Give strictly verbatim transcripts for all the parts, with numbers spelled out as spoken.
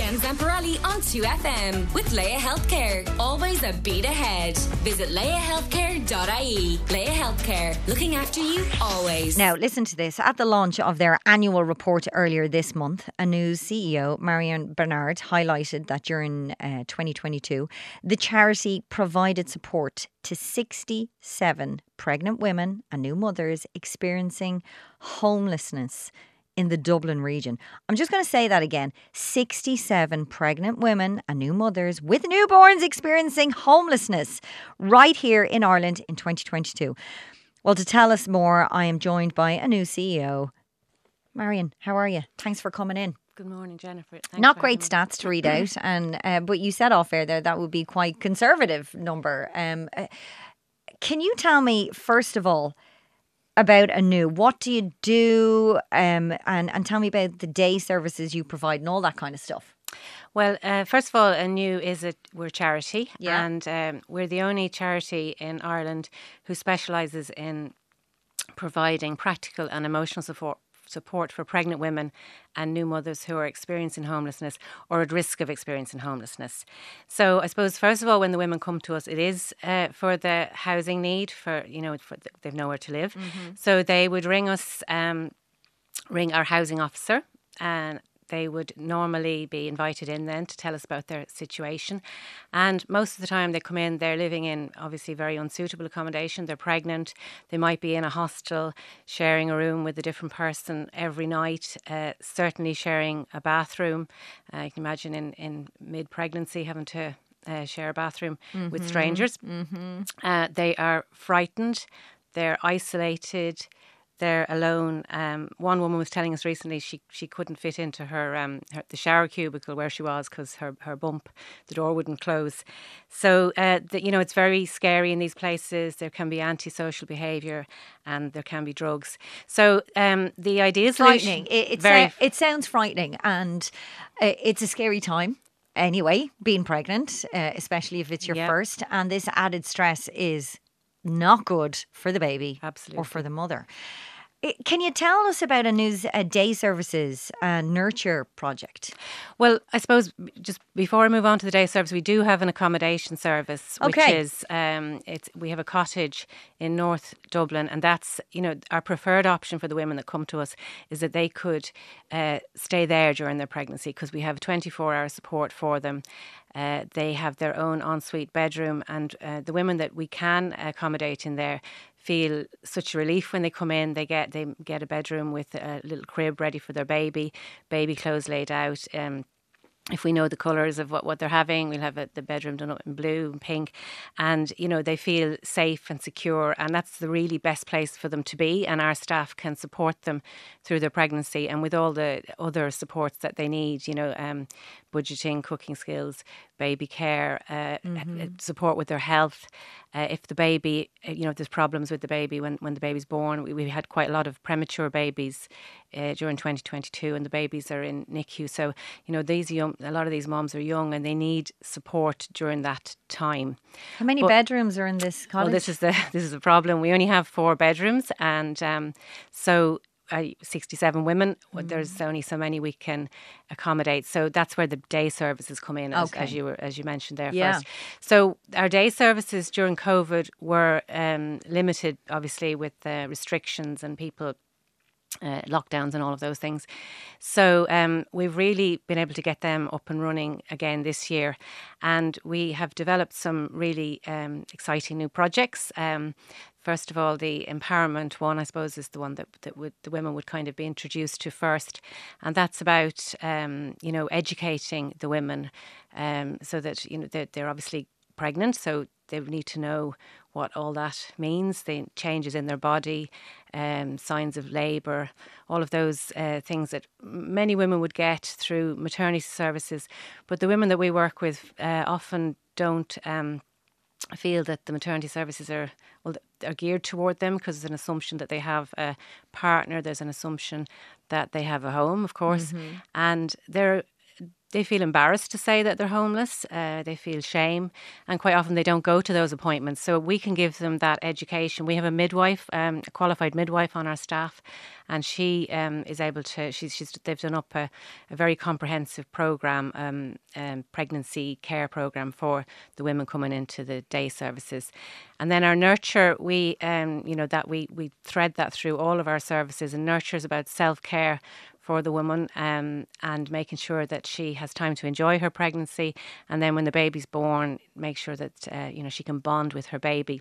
Jen Zamparelli on two F M with Leia Healthcare. Always a beat ahead. Visit leia healthcare dot I E. Leia Healthcare, looking after you always. Now, listen to this. At the launch of their annual report earlier this month, a new C E O, Marion Bernard, highlighted that during uh, twenty twenty-two, the charity provided support to sixty-seven pregnant women and new mothers experiencing homelessness in the Dublin region. I'm just going to say that again. sixty-seven pregnant women and new mothers with newborns experiencing homelessness right here in Ireland in twenty twenty-two. Well, to tell us more, I am joined by a new C E O. Marion, how are you? Thanks for coming in. Good morning, Jennifer. Thanks Not for great having me. stats to read out, and uh, but you said off air there that would be quite conservative number. Um, uh, can you tell me, first of all, about Anu? What do you do? Um, and, and tell me about the day services you provide and all that kind of stuff. Well, uh, first of all, Anu is a we're a charity, Yeah. and um, we're the only charity in Ireland who specialises in providing practical and emotional support support for pregnant women and new mothers who are experiencing homelessness or at risk of experiencing homelessness. So I suppose, first of all, when the women come to us, it is uh, for the housing need, for, you know, for the, they've nowhere to live. Mm-hmm. So they would ring us, um, ring our housing officer, and they would normally be invited in then to tell us about their situation. And most of the time they come in, they're living in obviously very unsuitable accommodation. They're pregnant. They might be in a hostel, sharing a room with a different person every night, uh, certainly sharing a bathroom. Uh, you can imagine in, in mid-pregnancy having to uh, share a bathroom mm-hmm. with strangers. Mm-hmm. Uh, they are frightened. They're isolated. They're alone. Um, one woman was telling us recently she she couldn't fit into her, um, her the shower cubicle where she was because her, her bump, the door wouldn't close. So, uh, the, you know, it's very scary in these places. There can be antisocial behaviour and there can be drugs. So um, the ideal Frightening. solution... It, it, very, sa- it sounds frightening, and uh, it's a scary time. Anyway, being pregnant, uh, especially if it's your yeah. first, and this added stress is not good for the baby Absolutely. or for the mother. Can you tell us about Anu's uh, day services and nurture project? Well, I suppose just before I move on to the day service, we do have an accommodation service, which okay. is um, it's we have a cottage in North Dublin, and that's, you know, our preferred option for the women that come to us is that they could uh, stay there during their pregnancy, because we have twenty-four hour support for them. Uh, they have their own ensuite bedroom, and uh, the women that we can accommodate in there feel such a relief when they come in. They get they get a bedroom with a little crib ready for their baby, baby clothes laid out. Um, if we know the colours of what, what they're having, we'll have a, the bedroom done up in blue and pink. And, you know, they feel safe and secure. And that's the really best place for them to be. And our staff can support them through their pregnancy and with all the other supports that they need, you know, um, budgeting, cooking skills, baby care, uh, mm-hmm. support with their health. Uh, if the baby, you know, if there's problems with the baby when, when the baby's born, we, we had quite a lot of premature babies uh, during twenty twenty-two, and the babies are in N I C U. So, you know, these young, a lot of these mums are young and they need support during that time. How many but, bedrooms are in this cottage? Well, this is the this is the problem. We only have four bedrooms, and um, so. Uh, sixty-seven women, mm. there's only so many we can accommodate. So that's where the day services come in, as, okay. as you were, as you mentioned there yeah. first. So our day services during COVID were um, limited, obviously, with uh, restrictions and people Uh, lockdowns and all of those things. So um, we've really been able to get them up and running again this year, and we have developed some really um, exciting new projects. Um, first of all, the empowerment one, I suppose, is the one that, that would, the women would kind of be introduced to first, and that's about um, you know, educating the women um, so that, you know, they're, they're obviously pregnant, so they need to know what all that means, the changes in their body, um, signs of labour, all of those uh, things that many women would get through maternity services. But the women that we work with uh, often don't um, feel that the maternity services are, well, are geared toward them, because there's an assumption that they have a partner, there's an assumption that they have a home, of course, mm-hmm. and they're they feel embarrassed to say that they're homeless. Uh, they feel shame, and quite often they don't go to those appointments. So we can give them that education. We have a midwife, um, a qualified midwife on our staff, and she um, is able to. She's, she's they've done up a, a very comprehensive program, um, um, pregnancy care program for the women coming into the day services, and then our nurture. We, um, you know, that we we thread that through all of our services, and nurture is about self care for the woman, um, and making sure that she has time to enjoy her pregnancy, and then when the baby's born, make sure that uh, you know she can bond with her baby,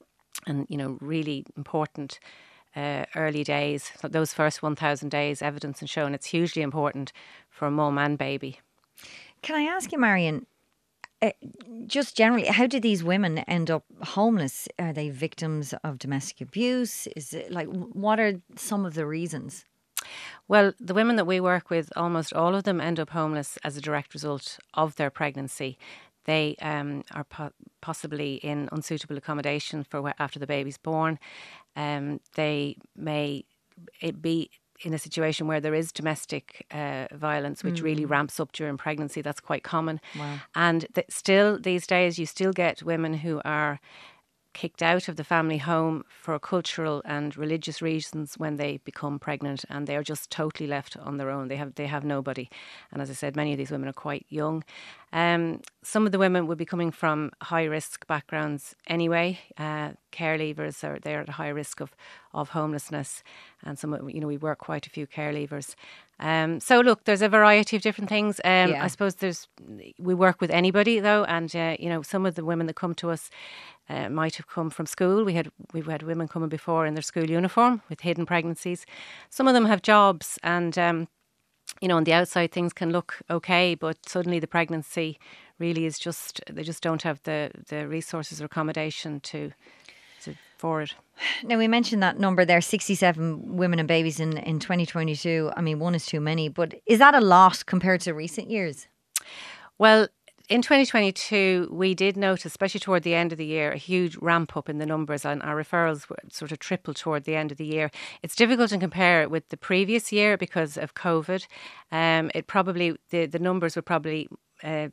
and you know really important uh, early days, so those first one thousand days, evidence and shown it's hugely important for mum and baby. Can I ask you, Marion? Uh, just generally, how do these women end up homeless? Are they victims of domestic abuse? Is it like what are some of the reasons? Well, the women that we work with, almost all of them end up homeless as a direct result of their pregnancy. They um, are po- possibly in unsuitable accommodation for wh- after the baby's born. Um, they may it be in a situation where there is domestic uh, violence, which mm. really ramps up during pregnancy. That's quite common. Wow. And th- still, these days, you still get women who are kicked out of the family home for cultural and religious reasons when they become pregnant, and they're just totally left on their own. They have they have nobody. And as I said, many of these women are quite young. Um, some of the women would be coming from high risk backgrounds anyway. Uh, care leavers are they're at a high risk of of homelessness, and some you know we work quite a few care leavers. Um, so look, there's a variety of different things. Um, Yeah. I suppose there's we work with anybody though, and uh, you know some of the women that come to us uh, might have come from school. We had we've had women coming before in their school uniform with hidden pregnancies. Some of them have jobs, and um, you know on the outside things can look okay, but suddenly the pregnancy really is just they just don't have the the resources or accommodation to to for it. Now, we mentioned that number there, sixty-seven women and babies in, in twenty twenty-two. I mean, one is too many, but is that a lot compared to recent years? Well, in twenty twenty-two, we did notice, especially toward the end of the year, a huge ramp up in the numbers, and our referrals were sort of tripled toward the end of the year. It's difficult to compare it with the previous year because of COVID. Um, it probably, the, the numbers were probably... Uh,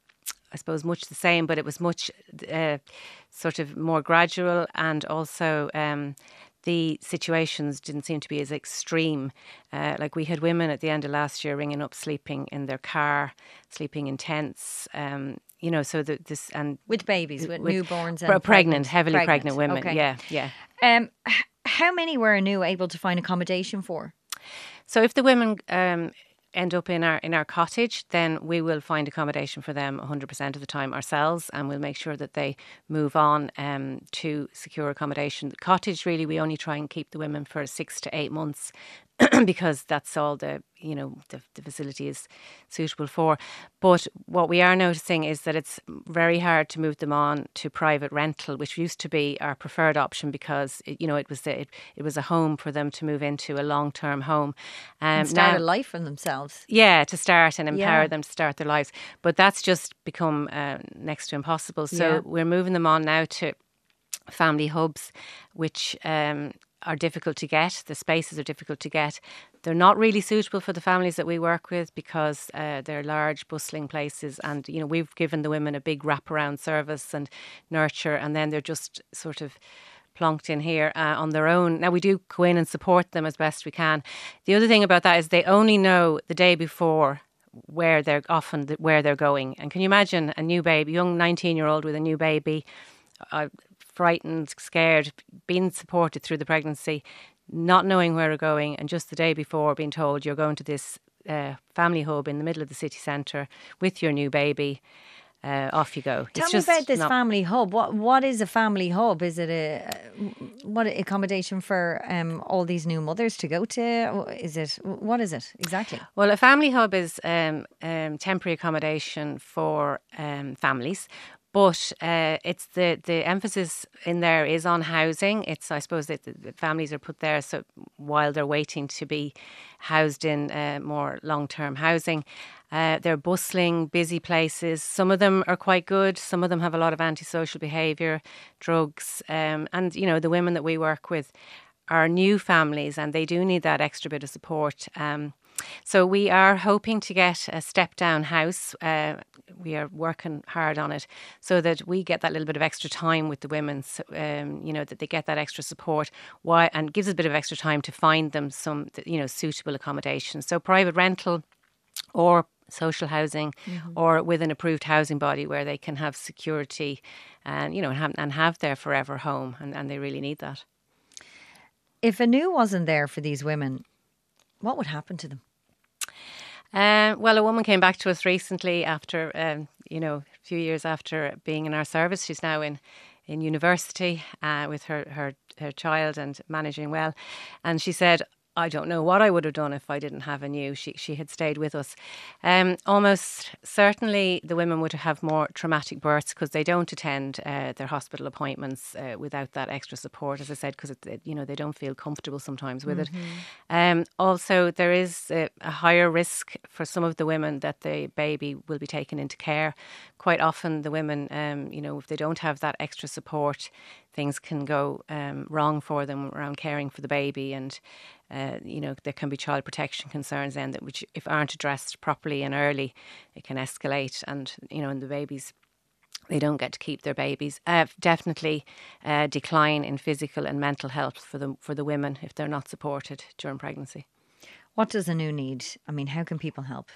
I suppose much the same, but it was much uh, sort of more gradual, and also um, the situations didn't seem to be as extreme. Uh, like we had women at the end of last year ringing up, sleeping in their car, sleeping in tents. Um, you know, so that this and with babies, with, with newborns, and pregnant, pregnant heavily pregnant, pregnant women. Okay. Yeah, yeah. Um, h- how many were Anu able to find accommodation for? So if the women um, end up in our in our cottage, then we will find accommodation for them one hundred percent of the time ourselves, and we'll make sure that they move on um, to secure accommodation. The cottage, really, we only try and keep the women for six to eight months because that's all the you know the, the facility is suitable for. But what we are noticing is that it's very hard to move them on to private rental, which used to be our preferred option because it, you know it was the, it, it was a home for them to move into, a long term home, um, and start now, a life for themselves. Yeah, to start and empower Yeah. them to start their lives. But that's just become uh, next to impossible. So Yeah. we're moving them on now to family hubs, which um, are difficult to get. The spaces are difficult to get. They're not really suitable for the families that we work with because uh, they're large, bustling places. And, you know, we've given the women a big wraparound service and nurture, and then they're just sort of plonked in here uh, on their own. Now, we do go in and support them as best we can. The other thing about that is they only know the day before where they're often where they're going. And can you imagine a new baby, young nineteen-year-old with a new baby, uh, frightened, scared, being supported through the pregnancy, not knowing where we're going, and just the day before being told you're going to this uh, family hub in the middle of the city centre with your new baby. Uh, off you go. Tell it's me just about this not- family hub. What what is a family hub? Is it a what accommodation for um, all these new mothers to go to? Is it what is it exactly? Well, a family hub is um, um, temporary accommodation for um, families. But uh, it's the, the emphasis in there is on housing. It's, I suppose, that the families are put there so while they're waiting to be housed in uh, more long-term housing. Uh, they're bustling, busy places. Some of them are quite good. Some of them have a lot of antisocial behaviour, drugs. Um, and, you know, the women that we work with are new families and they do need that extra bit of support. Um, So we are hoping to get a step-down house. Uh, we are working hard on it so that we get that little bit of extra time with the women, so, um, you know, that they get that extra support. Why, and gives us a bit of extra time to find them some, you know, suitable accommodation. So private rental or social housing, mm-hmm. or with an approved housing body where they can have security and, you know, and have, and have their forever home. And, and they really need that. If a new wasn't there for these women, what would happen to them? Uh, well, a woman came back to us recently after, um, you know, a few years after being in our service. She's now in, in university uh, with her, her, her child and managing well. And she said, I don't know what I would have done if I didn't have a new. She she had stayed with us. Um, almost certainly the women would have more traumatic births because they don't attend uh, their hospital appointments uh, without that extra support, as I said, because you know they don't feel comfortable sometimes with mm-hmm. it. Um, also, there is a, a higher risk for some of the women that the baby will be taken into care. Quite often, the women, um, you know, if they don't have that extra support, things can go um, wrong for them around caring for the baby, and uh, you know there can be child protection concerns then that which, if aren't addressed properly and early, it can escalate, and you know, and the babies, they don't get to keep their babies. Uh, definitely uh, decline in physical and mental health for the for the women if they're not supported during pregnancy. What does a new need? I mean, how can people help?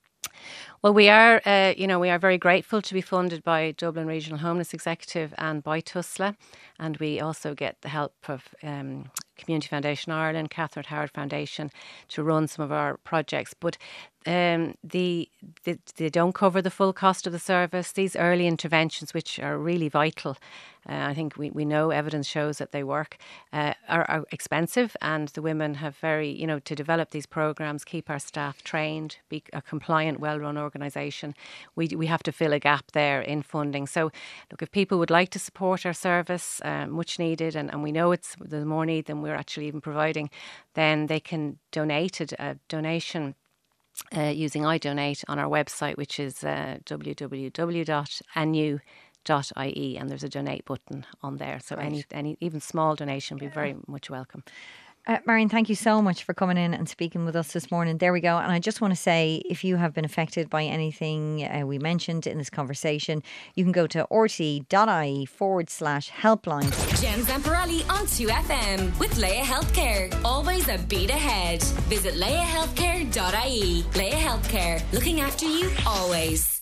Well, we are, uh, you know, we are very grateful to be funded by Dublin Regional Homeless Executive and by T U S L A, and we also get the help of um, Community Foundation Ireland, Catherine Howard Foundation to run some of our projects. But um, the, the they don't cover the full cost of the service. These early interventions, which are really vital, uh, I think we, we know evidence shows that they work, uh, are, are expensive, and the women have very, you know, to develop these programs, keep our staff trained, be a compliant, well-run organisation. We we have to fill a gap there in funding. So, look, if people would like to support our service, uh, much needed, and, and we know it's there's more need than we're actually even providing, then they can donate a, a donation uh, using iDonate on our website, which is uh, w w w dot a n u dot i e, and there's a donate button on there. So right. any any even small donation would be very much welcome. Uh, Marion, thank you so much for coming in and speaking with us this morning. There we go. And I just want to say, if you have been affected by anything uh, we mentioned in this conversation, you can go to rte.ie forward slash helpline. Jen Zamparelli on two F M with Leia Healthcare. Always a beat ahead. Visit leia healthcare dot i e. Leia Healthcare, looking after you always.